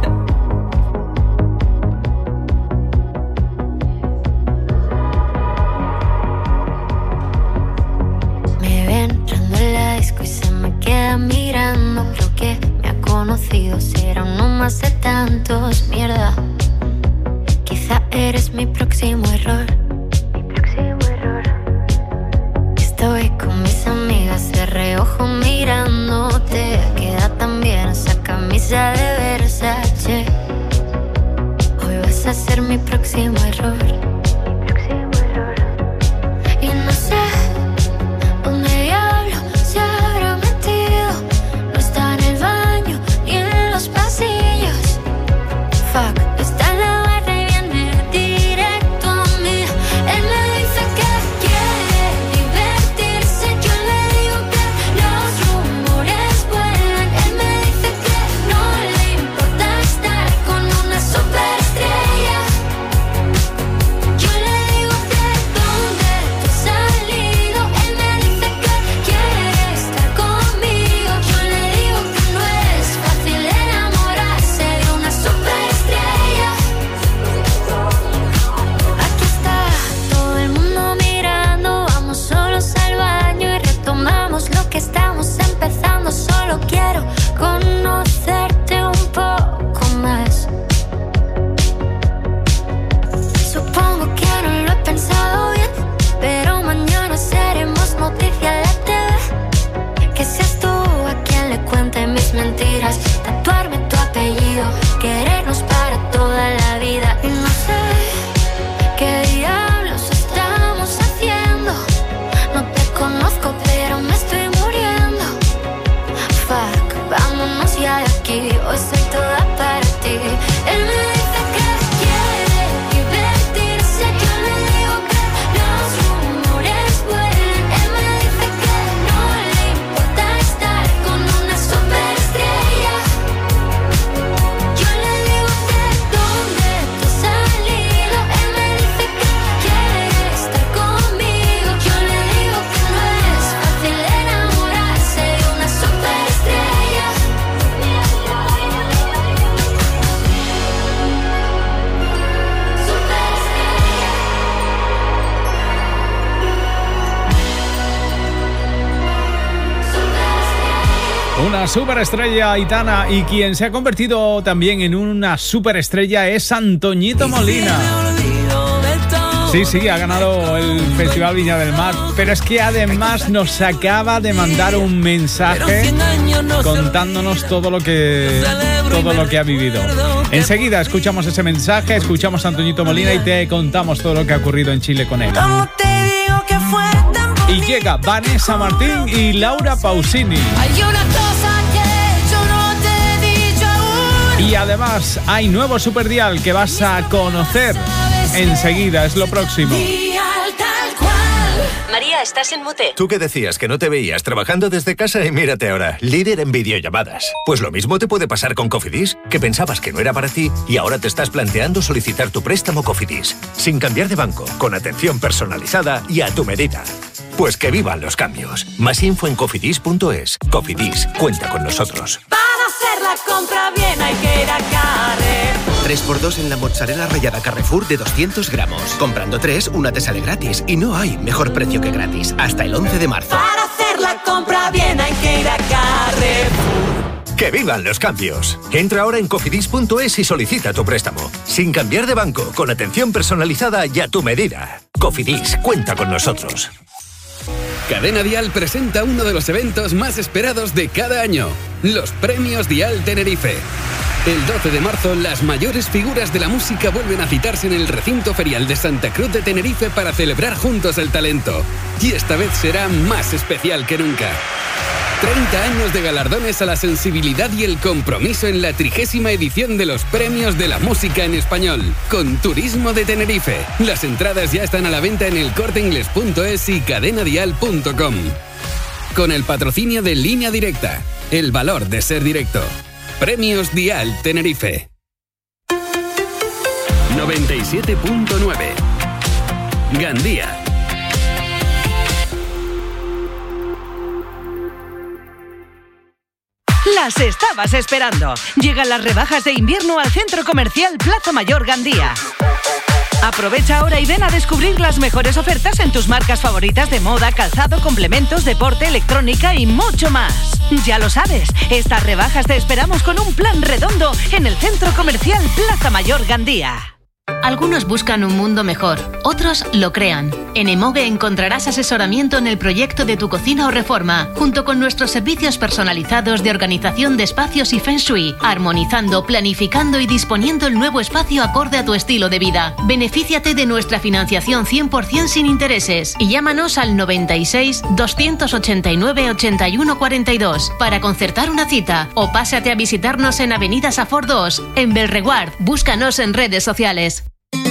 Y se me queda mirando, creo que me ha conocido, será uno más de tantos, mierda. Quizá eres mi próximo error. Mi próximo error. Estoy con mis amigas de reojo mirándote, queda tan bien esa camisa de Versace. Hoy vas a ser mi próximo error. Mi próximo error. Y no sé fuck, está en la barra y viene directo a mí. Él me dice que quiere divertirse, yo le digo que los rumores vuelan. Él me dice que no le importa estar con una superestrella. Yo le digo que dónde tú has salido. Él me dice que quiere estar conmigo. Yo le digo que no es fácil enamorarse de una superestrella. Aquí está todo el mundo mirando, vamos solos al baño y retomamos lo que estamos empezando. Solo quiero conocerte un poco más. Supongo que no lo he pensado bien, pero mañana seremos noticia en la T V. Que seas tú a quien le cuente mis mentiras, tatuarme tu apellido, querernos para toda la vida. Y no sé qué diablos estamos haciendo. No te conozco, pero me estoy muriendo. Fuck, vámonos ya de aquí. Hoy soy toda para ti. Él me dice que quiere divertirse. Yo le digo que los rumores vuelan. Él me dice que no le importa estar con una superestrella. Yo le digo que dónde tú has salido. Él me dice que quiere estar conmigo. Yo le digo que no es fácil enamorarse de una superestrella. Una superestrella, Aitana, y quien se ha convertido también en una superestrella es Antoñito Molina. Sí, sí, ha ganado el Festival Viña del Mar, pero es que además nos acaba de mandar un mensaje contándonos todo lo que todo lo que ha vivido. Enseguida escuchamos ese mensaje, escuchamos a Antoñito Molina y te contamos todo lo que ha ocurrido en Chile con él. Y llega Vanessa Martín y Laura Pausini. Hay una cosa que yo no te he dicho aún. Y además hay nuevo Superdial que vas a conocer enseguida, es lo próximo. María, estás en mute. ¿Tú qué decías? Que no te veías trabajando desde casa y mírate ahora, líder en videollamadas. Pues lo mismo te puede pasar con Cofidis, que pensabas que no era para ti y ahora te estás planteando solicitar tu préstamo Cofidis, sin cambiar de banco, con atención personalizada y a tu medida. Pues que vivan los cambios. Más info en cofidis punto es. Cofidis, cuenta con nosotros. Para hacer la compra bien hay que ir a Carrefour. tres por dos en la mozzarella rallada Carrefour de doscientos gramos. Comprando tres, una te sale gratis. Y no hay mejor precio que gratis. Hasta el once de marzo. Para hacer la compra bien hay que ir a Carrefour. ¡Que vivan los cambios! Entra ahora en cofidis punto es y solicita tu préstamo. Sin cambiar de banco, con atención personalizada y a tu medida. Cofidis, cuenta con nosotros. Cadena Dial presenta uno de los eventos más esperados de cada año, los Premios Dial Tenerife. El doce de marzo, las mayores figuras de la música vuelven a citarse en el recinto ferial de Santa Cruz de Tenerife para celebrar juntos el talento. Y esta vez será más especial que nunca. treinta años de galardones a la sensibilidad y el compromiso en la trigésima edición de los Premios de la Música en Español, con Turismo de Tenerife. Las entradas ya están a la venta en el corte inglés punto es y cadena dial punto com. Con el patrocinio de Línea Directa, el valor de ser directo. Premios Dial Tenerife. noventa y siete punto nueve. Gandía. Las estabas esperando. Llegan las rebajas de invierno al Centro Comercial Plaza Mayor Gandía. Aprovecha ahora y ven a descubrir las mejores ofertas en tus marcas favoritas de moda, calzado, complementos, deporte, electrónica y mucho más. Ya lo sabes, estas rebajas te esperamos con un plan redondo en el Centro Comercial Plaza Mayor Gandía. Algunos buscan un mundo mejor, otros lo crean. En Emoge encontrarás asesoramiento en el proyecto de tu cocina o reforma, junto con nuestros servicios personalizados de organización de espacios y Feng Shui, armonizando, planificando y disponiendo el nuevo espacio acorde a tu estilo de vida. Benefíciate de nuestra financiación cien por ciento sin intereses y llámanos al noventa y seis, doscientos ochenta y nueve, ochenta y uno cuarenta y dos para concertar una cita o pásate a visitarnos en Avenida Safor dos, en Belreguard. Búscanos en redes sociales.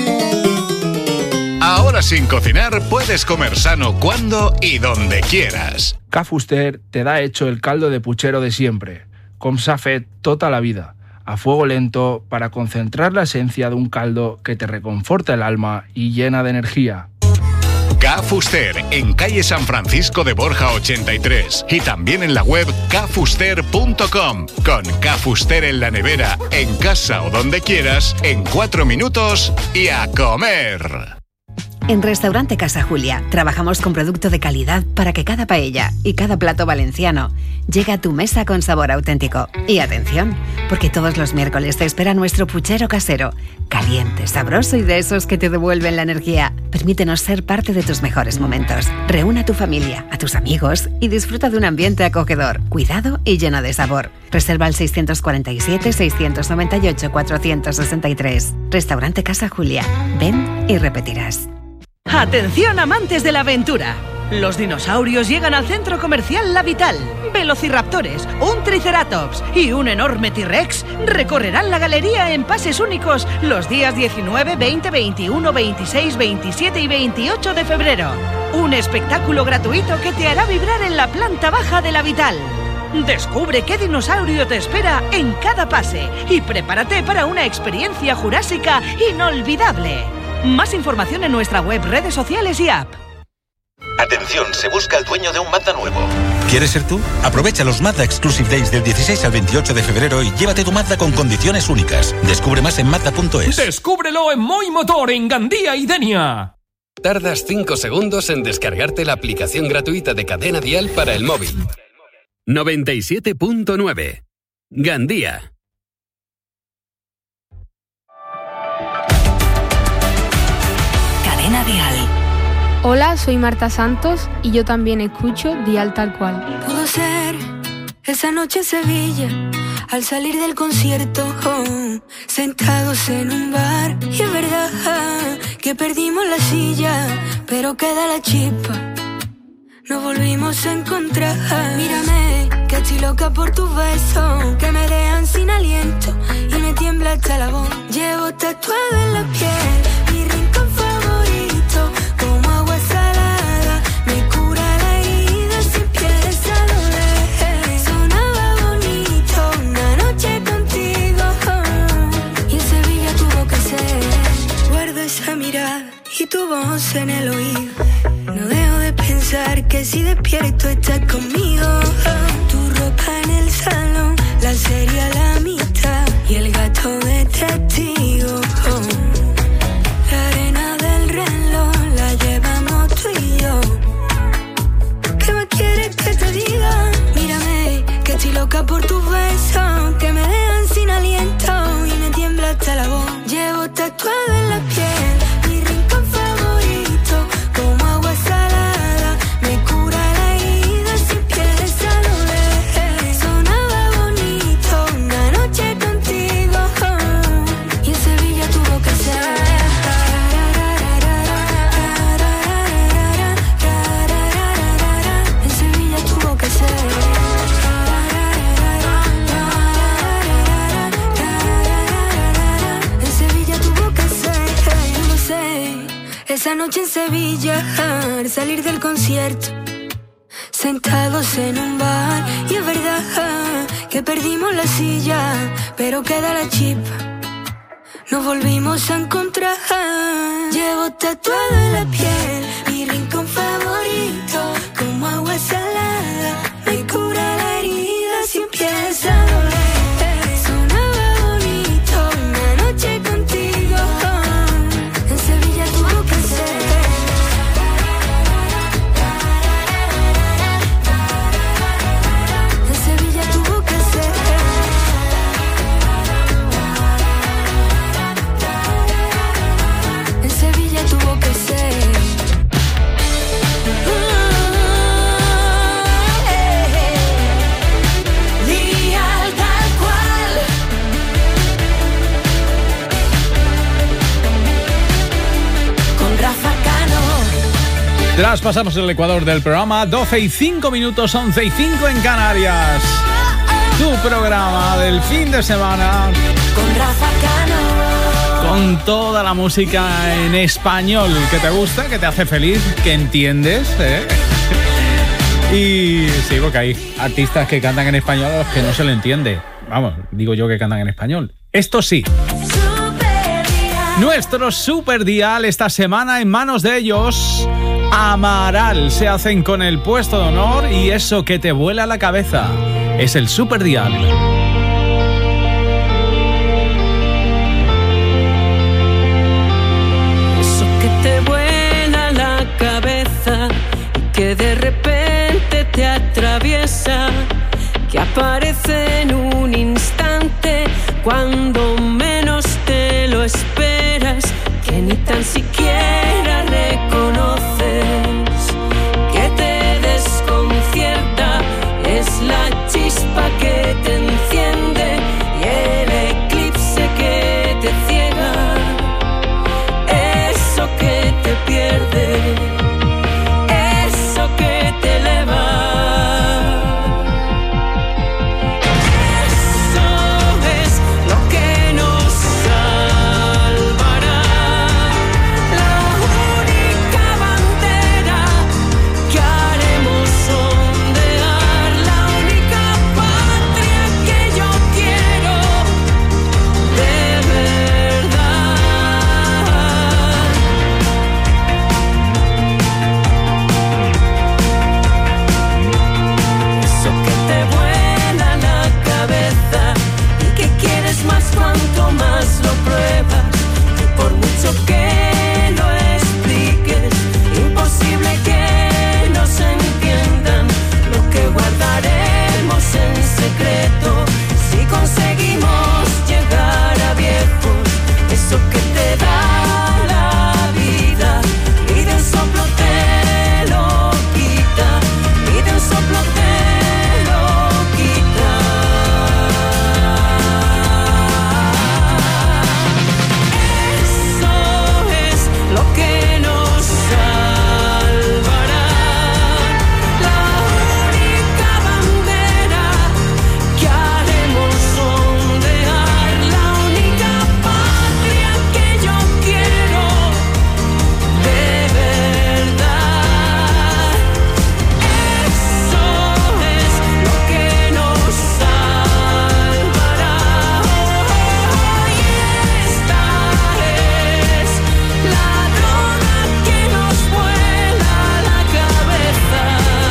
Ahora sin cocinar puedes comer sano cuando y donde quieras. Ca Fuster te da hecho el caldo de puchero de siempre, con s'ha fet tota la vida, a fuego lento para concentrar la esencia de un caldo que te reconforta el alma y llena de energía. Ca Fuster, en calle San Francisco de Borja ochenta y tres y también en la web ca fuster punto com. Con Ca Fuster en la nevera, en casa o donde quieras, en cuatro minutos y a comer. En Restaurante Casa Julia trabajamos con producto de calidad para que cada paella y cada plato valenciano llegue a tu mesa con sabor auténtico. Y atención, porque todos los miércoles te espera nuestro puchero casero, caliente, sabroso y de esos que te devuelven la energía. Permítenos ser parte de tus mejores momentos. Reúna a tu familia, a tus amigos y disfruta de un ambiente acogedor, cuidado y lleno de sabor. Reserva al seiscientos cuarenta y siete, seiscientos noventa y ocho, cuatrocientos sesenta y tres. Restaurante Casa Julia. Ven y repetirás. Atención amantes de la aventura. Los dinosaurios llegan al Centro Comercial La Vital. Velociraptores, un Triceratops y un enorme T-Rex recorrerán la galería en pases únicos los días diecinueve, veinte, veintiuno, veintiséis, veintisiete y veintiocho de febrero. Un espectáculo gratuito que te hará vibrar en la planta baja de La Vital. Descubre qué dinosaurio te espera en cada pase y prepárate para una experiencia jurásica inolvidable. Más información en nuestra web, redes sociales y app. Atención, se busca el dueño de un Mazda nuevo. ¿Quieres ser tú? Aprovecha los Mazda Exclusive Days del dieciséis al veintiocho de febrero y llévate tu Mazda con condiciones únicas. Descubre más en mazda punto es. ¡Descúbrelo en Moi Motor, en Gandía y Denia! Tardas cinco segundos en descargarte la aplicación gratuita de Cadena Dial para el móvil. noventa y siete punto nueve. Gandía. Cadena Dial. Hola, soy Marta Santos y yo también escucho Dial Tal Cual. Pudo ser esa noche en Sevilla, al salir del concierto, oh, sentados en un bar. Y es verdad que perdimos la silla, pero queda la chispa, nos volvimos a encontrar. Mírame, que estoy loca por tus besos, que me dejan sin aliento y me tiembla hasta la voz. Llevo tatuado en la piel mi rincón favorito, como agua salada, me cura la herida si empieza a doler. Sonaba bonito una noche contigo, oh, y en Sevilla tuvo que ser. Guardo esa mirada y tu voz en el oído. No dejo de pensar que si despierto estás conmigo. Oh, tu ropa en el salón, la serie a la mitad y el gato de testigo. Oh, la arena del reloj la llevamos tú y yo. ¿Qué más quieres que te diga? Mírame, que estoy loca por tus besos, que me dejan sin aliento y me tiembla hasta la voz. Llevo tatuado en la piel mi rincón favorito, como agua salada, me cura noche en Sevilla, al salir del concierto, sentados en un bar, y es verdad que perdimos la silla, pero queda la chispa, nos volvimos a encontrar. Llevo tatuado en la piel mi rincón favorito, como agua salada, me cura la herida si empieza a doler. Sonaba bonito una noche contigo, en Sevilla tuvo que ser. En Sevilla tuvo que ser. En Sevilla tuvo que ser. Dial tal cual. Con Rafa Cano. Traspasamos el Ecuador del programa, doce y cinco minutos, once y cinco en Canarias. Tu programa del fin de semana, Con Rafa Cano. con toda la música en español que te gusta, que te hace feliz, que entiendes, ¿eh? Y sí, porque hay artistas que cantan en español a los que no se le entiende. Vamos, digo yo que cantan en español. Esto sí. Nuestro super dial esta semana en manos de ellos. Amaral se hacen con el puesto de honor y eso que te vuela la cabeza. Es el super dial. Eso que te vuela la cabeza y que de repente te atraviesa, que aparece en un instante cuando menos te lo esperas, que ni tan siquiera reconoces, que te desconcierta, es la chispa que te enciende y el eclipse que te ciega, eso que te pierde, eso que te eleva. Eso es lo que nos salvará, la única bandera que haremos ondear, la única patria que yo quiero de verdad. Eso que te vuela la cabeza y que quieres más cuanto más lo pruebas, que por mucho que lo expliques, imposible que nos entiendan lo que guardaremos en secreto si conseguimos llegar a viejos. Eso que te da la vida y de un soplo te lo quita, y de un soplo te lo quita. Eso es lo que nos salvará, la única bandera que haremos ondear, la única patria que yo quiero de verdad. Eso es lo que nos salvará. Y esta es la droga que nos vuela la cabeza.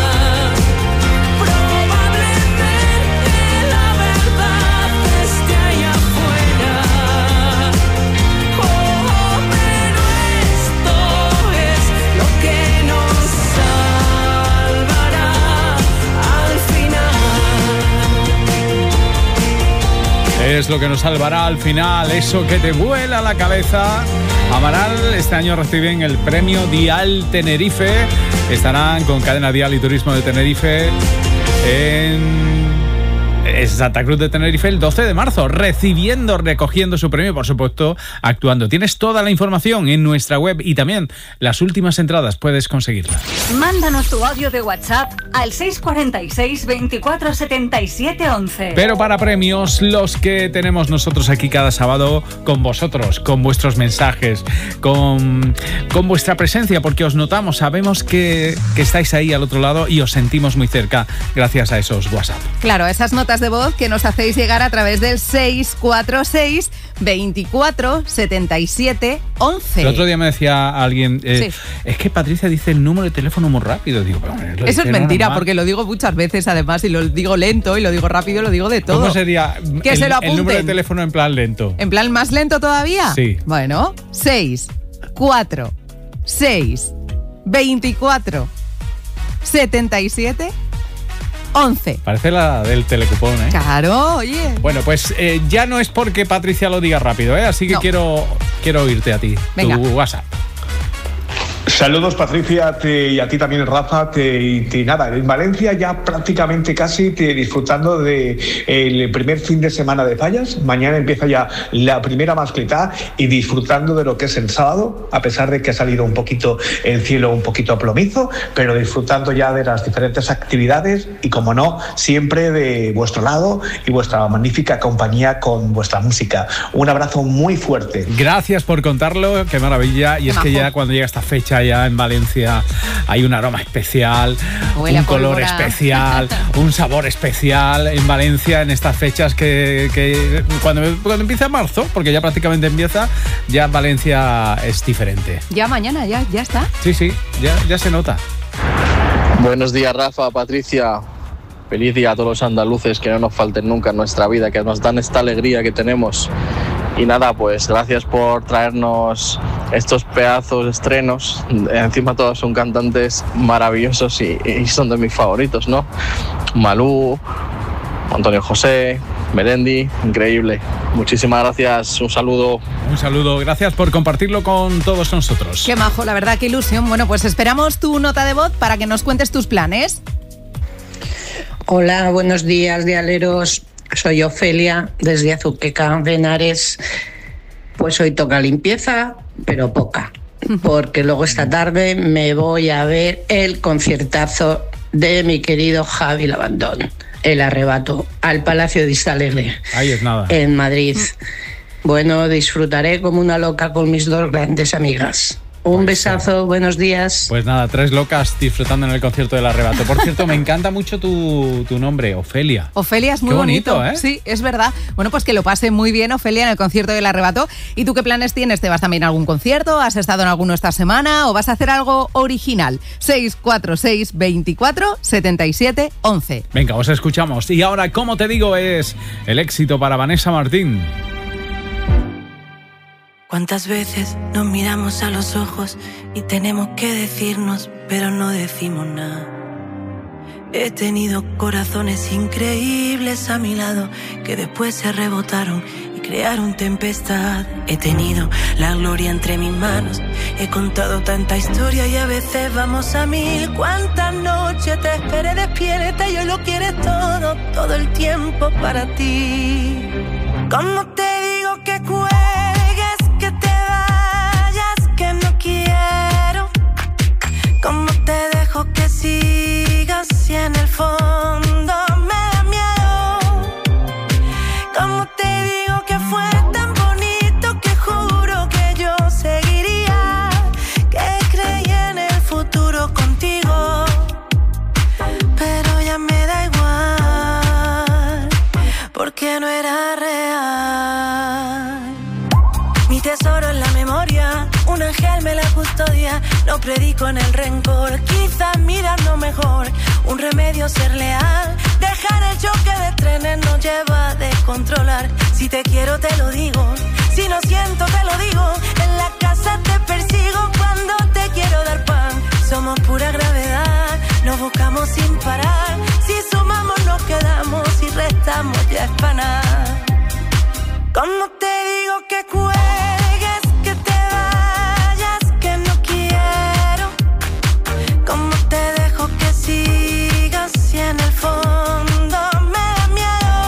Probablemente la verdad esté allá afuera. Oh, pero esto es lo que nos salvará al final. Es lo que nos salvará al final, eso que te vuela la cabeza. Amaral este año reciben el premio Dial Tenerife. Estarán con Cadena Dial y Turismo de Tenerife en es Santa Cruz de Tenerife el doce de marzo, recibiendo, recogiendo su premio, por supuesto, actuando. Tienes toda la información en nuestra web y también las últimas entradas puedes conseguirlas. Mándanos tu audio de WhatsApp al seis cuatro seis, veinticuatro, setenta y siete, once. Pero para premios, los que tenemos nosotros aquí cada sábado con vosotros, con vuestros mensajes, con, con vuestra presencia, porque os notamos, sabemos que, que estáis ahí al otro lado y os sentimos muy cerca gracias a esos WhatsApp. Claro, esas notas de voz que nos hacéis llegar a través del seis cuatro seis, veinticuatro, setenta y siete, once. El otro día me decía alguien, eh, Sí. es que Patricia dice el número de teléfono muy rápido. Digo, pero, lo Eso dice es mentira, normal. porque lo digo muchas veces además, y lo digo lento, y lo digo rápido, y lo digo de todo. ¿Cómo sería Que el, se lo el número de apunten. teléfono en plan lento? ¿En plan más lento todavía? Sí. Bueno, seis, cuatro, seis, veinticuatro, setenta y siete, once. Parece la del telecupón, ¿eh? Claro, oye. Bueno, pues eh, ya no es porque Patricia lo diga rápido, ¿eh? Así que No. quiero, quiero oírte a ti. Venga. Tu WhatsApp. Saludos Patricia te, y a ti también Rafa te, y te- nada, en Valencia ya prácticamente casi te, disfrutando de el primer fin de semana de Fallas. Mañana empieza ya la primera mascletá y disfrutando de lo que es el sábado, a pesar de que ha salido un poquito el cielo un poquito a plomizo, pero disfrutando ya de las diferentes actividades y, como no, siempre de vuestro lado y vuestra magnífica compañía con vuestra música. Un abrazo muy fuerte. Gracias por contarlo, qué maravilla. Y Qué es que majo. ya cuando llega esta fecha ya en Valencia hay un aroma especial, Huele un a color pólvora. especial, un sabor especial en Valencia en estas fechas que, que cuando, cuando empieza marzo, porque ya prácticamente empieza, ya Valencia es diferente. Ya mañana, ya, ya está. Sí, sí, ya, ya se nota. Buenos días, Rafa, Patricia. Feliz día a todos los andaluces, que no nos falten nunca en nuestra vida, que nos dan esta alegría que tenemos. Y nada, pues gracias por traernos estos pedazos de estrenos. Encima todos son cantantes maravillosos y, y son de mis favoritos, ¿no? Malú, Antonio José, Melendi, increíble. Muchísimas gracias, un saludo. Un saludo, gracias por compartirlo con todos nosotros. Qué majo, la verdad, qué ilusión. Bueno, pues esperamos tu nota de voz para que nos cuentes tus planes. Hola, buenos días, dialeros. Soy Ofelia, desde Azuqueca de Henares. Pues hoy toca limpieza, pero poca, porque luego esta tarde me voy a ver el conciertazo de mi querido Javi Labandón, El Arrebato, al Palacio de Vistalegre, Ahí es nada. en Madrid. Bueno, disfrutaré como una loca con mis dos grandes amigas. Un besazo, buenos días. Pues nada, tres locas disfrutando en el concierto del Arrebato. Por cierto, me encanta mucho tu, tu nombre, Ofelia. Ofelia es muy Qué bonito, ¿eh? Sí, es verdad. Bueno, pues que lo pase muy bien, Ofelia, en el concierto del Arrebato. ¿Y tú qué planes tienes? ¿Te vas también a algún concierto? ¿Has estado en alguno esta semana? ¿O vas a hacer algo original? seis cuatro seis, veinticuatro, setenta y siete, once. Venga, os escuchamos. Y ahora, como te digo, es el éxito para Vanessa Martín. ¿Cuántas veces nos miramos a los ojos y tenemos que decirnos, pero no decimos nada? He tenido corazones increíbles a mi lado que después se rebotaron y crearon tempestad. He tenido la gloria entre mis manos, he contado tanta historia y a veces vamos a mil. ¿Cuántas noches te esperé despierta y hoy lo quieres todo, todo el tiempo para ti? ¿Cómo te digo que cuelgues? Que te vayas, que no quiero. ¿Cómo te dejo que sigas si en el fondo me da miedo? ¿Cómo te digo que fue tan bonito que juro que yo seguiría? Que creí en el futuro contigo, pero ya me da igual, porque no era real. Mi tesoro en la memoria, un ángel me la custodia. No predico en el rencor, quizás mirando mejor. Un remedio ser leal, dejar el choque de trenes nos lleva a descontrolar. Si te quiero te lo digo, si no siento te lo digo. En la casa te persigo cuando te quiero dar pan. Somos pura gravedad, nos buscamos sin parar. Si sumamos nos quedamos, si restamos ya es para nada. ¿Cómo te digo que cuelgues, que te vayas, que no quiero? ¿Cómo te dejo que sigas si en el fondo me da miedo?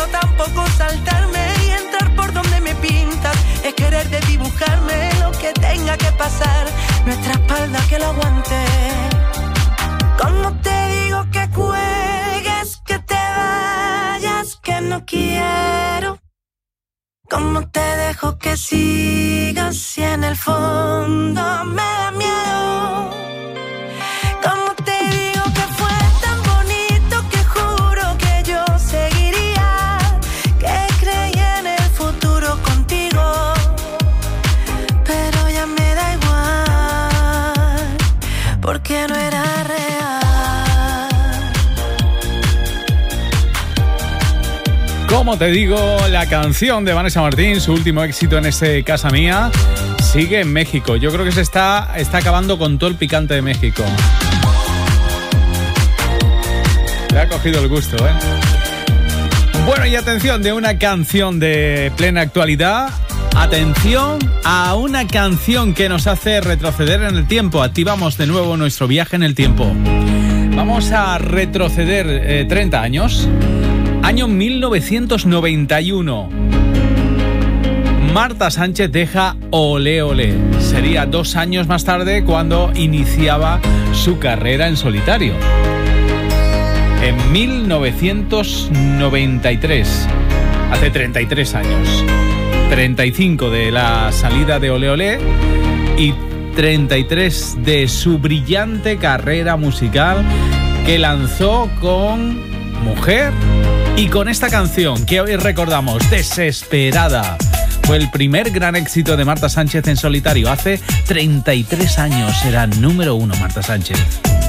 pero tampoco saltarme y entrar por donde me pintas. Es querer desdibujarme lo que tenga que pasar. Nuestra espalda que lo aguante. ¿Cómo te digo que cuelgues, que te vayas, que no quiero? ¿Cómo te dejo que sigas si en el fondo me da miedo? ¿Cómo te digo que fue tan bonito que juro que yo seguiría, que creí en el futuro contigo? Pero ya me da igual, porque no era real. Como te digo, la canción de Vanessa Martín, su último éxito en este Casa Mía, sigue en México. Yo creo que se está, está acabando con todo el picante de México. Le ha cogido el gusto, ¿eh? Bueno, y atención, de una canción de plena actualidad, atención a una canción que nos hace retroceder en el tiempo. Activamos de nuevo nuestro viaje en el tiempo. Vamos a retroceder eh, treinta años. Año mil novecientos noventa y uno. Marta Sánchez deja Olé Olé. Sería dos años más tarde cuando iniciaba su carrera en solitario. En mil novecientos noventa y tres, hace treinta y tres años. treinta y cinco de la salida de Olé Olé y treinta y tres de su brillante carrera musical que lanzó con Mujer y con esta canción que hoy recordamos, Desesperada. Fue el primer gran éxito de Marta Sánchez en solitario. Hace treinta y tres años era número uno Marta Sánchez.